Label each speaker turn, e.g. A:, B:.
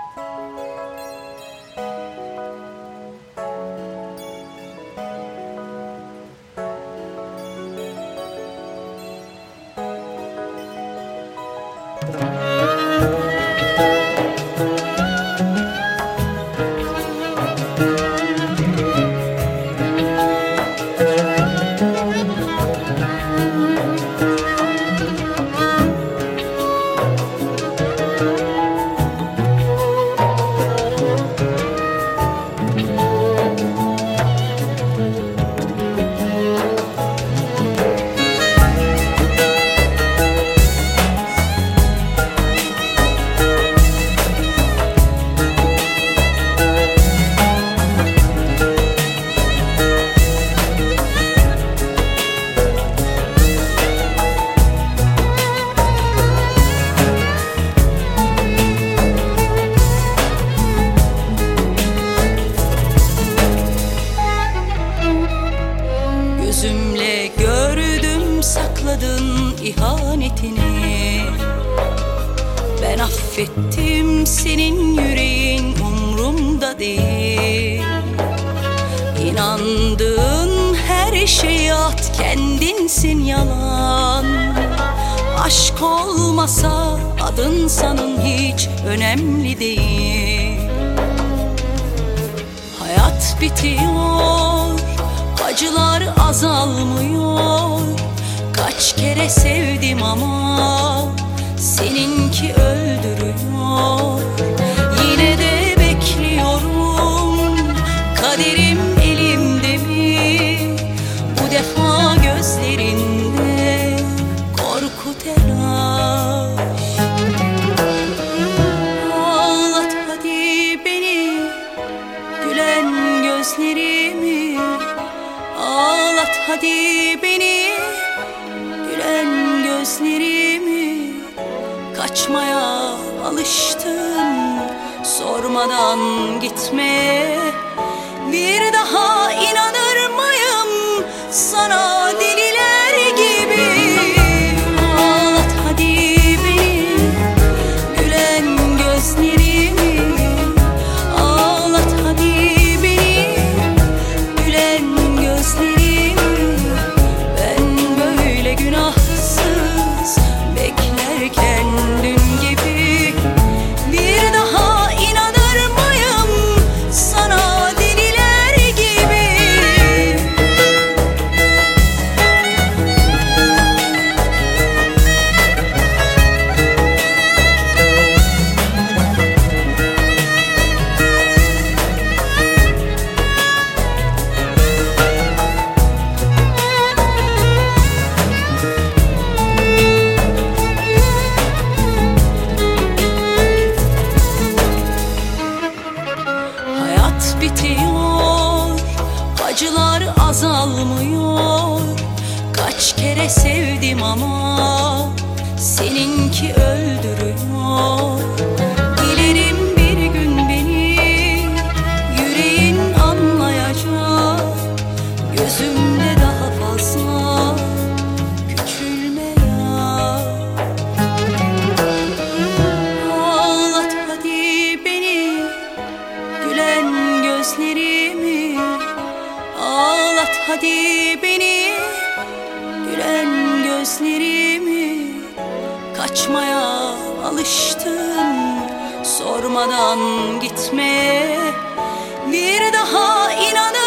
A: Gözümle gördüm sakladın ihanetini. Ben affettim, senin yüreğin umrumda değil. İnandığın her şeye at, kendinsin yalan. Aşk olmasa adın sanın hiç önemli değil. Hayat bitiyor, acılar azalmıyor. Kaç kere sevdim ama seninki öldürüyor. Yine de bekliyorum, kaderim elimde mi? Bu defa gözlerinde korku, telaş. Ağlat hadi beni, gülen gözlerimi. Ağlat hadi beni, gülen gözlerimi. Kaçmaya alıştım, sormadan gitme. Bir daha inanır mıyım sana deliler gibi? Ağlat hadi beni, gülen gözlerimi. Ağlat hadi beni, gülen gözlerimi. Ben böyle günahsız beklerken dün gibi, bir daha inanır mıyım sana deliler gibi? Hayat bitiyor, acılar azalmıyor. Kaç kere sevdim ama seninki öldürüyor. Dilerim bir gün beni yüreğin anlayacak. Gözümde daha fazla küçülme ya. Ağlat hadi beni, gülen gözlerimi. Ağlat hadi beni, gülen gözlerimi. Kaçmaya alıştım, sormadan gitme. Bir daha inan